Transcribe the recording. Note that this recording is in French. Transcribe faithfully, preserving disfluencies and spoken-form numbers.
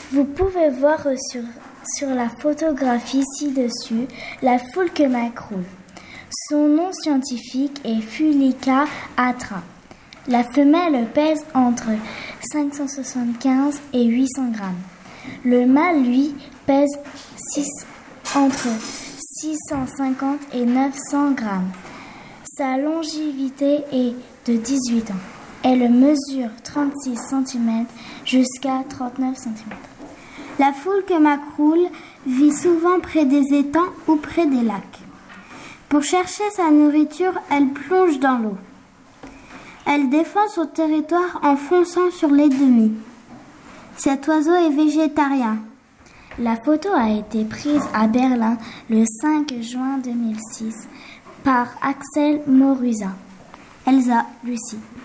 Vous pouvez voir sur, sur la photographie ci-dessus la foulque macroule. Son nom scientifique est Fulica atra. La femelle pèse entre cinq cent soixante-quinze et huit cents grammes. Le mâle, lui, pèse six, entre six cent cinquante et neuf cents grammes. Sa longévité est de dix-huit ans. Elle mesure trente-six centimètres jusqu'à trente-neuf centimètres. La foulque macroule vit souvent près des étangs ou près des lacs. Pour chercher sa nourriture, elle plonge dans l'eau. Elle défend son territoire en fonçant sur les demi. Cet oiseau est végétarien. La photo a été prise à Berlin le cinq juin deux mille six par Axel Moruza. Elsa, Lucie.